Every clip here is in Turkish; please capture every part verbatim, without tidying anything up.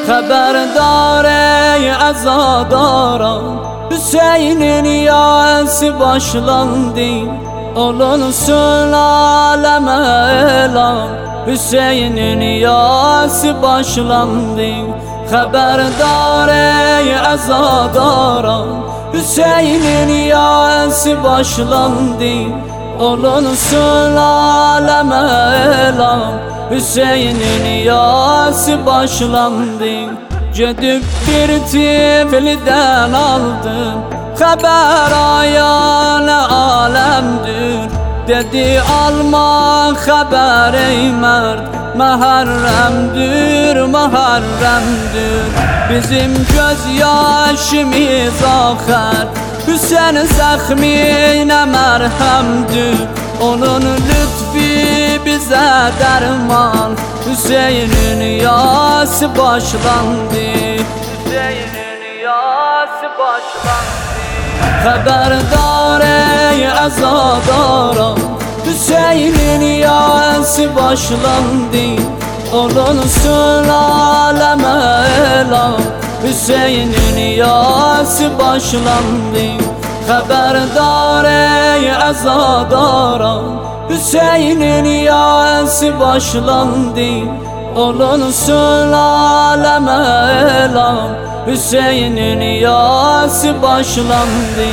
Xəbərdar ey əzadaran, Hüseynin yası başlandı. Olunsun aləmə elan, Hüseynin yası başlandı. Xəbərdar ey əzadaran, Hüseynin yası başlandı. Olunsun aləmə elan, Hüseynin yası başlandı. Gedib bir tifildən aldım, xəbər ayana aləmdir. Dedi alma xəbər ey mərd, məhərrəmdir, məhərrəmdir. Bizim göz yaşımız axər, Hüseyn zəxminə mərhəmdir. Onun lütfi bizə dərman, Hüseynin yası başlandı. Hüseynin yası başlandı. Xəbərdar ey əzadaran, Hüseynin yası başlandı. Olunsun aləmə elan, Hüseynin yası başlandı. Xəbərdar ey əzadaran, Hüseynin yası başlandı. Olunsun aləmə elan, Hüseynin yası başlandı.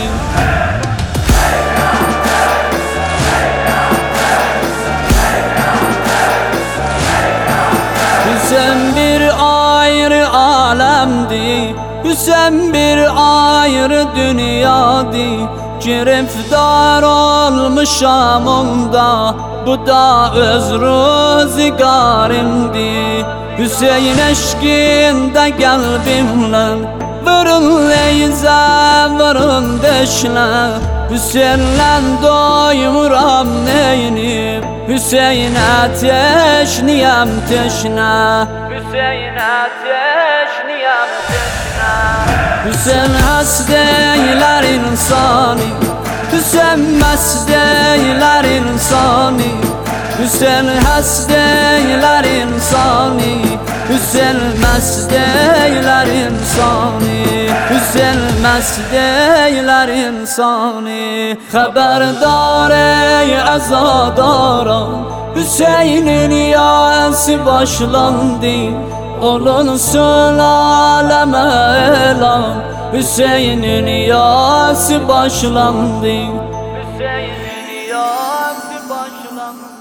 Hüseyn bir ayrı aləmdi, Hüseyn bir ayrı dünyadı. Giriftar olmuşam onda, bu da öz ruzigarımdı. Hüseyin eşkinde kalbimle, vurun leyze, vurun deşle. Hüseyin'le doymuram neynip, Hüseyin ateşniyem teşne. Hüseyin ateşniyem teşne. Hüseyin has deyler insani, Hüseyin mest deyler insani. Hüseyin has deyler insani, Hüseyin mest deyler insani. Hüseyin mest deyler insani. Xəbərdar ey əzadaran, Hüseynin yası başlandı. Olunsun aləmə elan, Hüseynin yası başlandı. Hüseynin yası başlandı.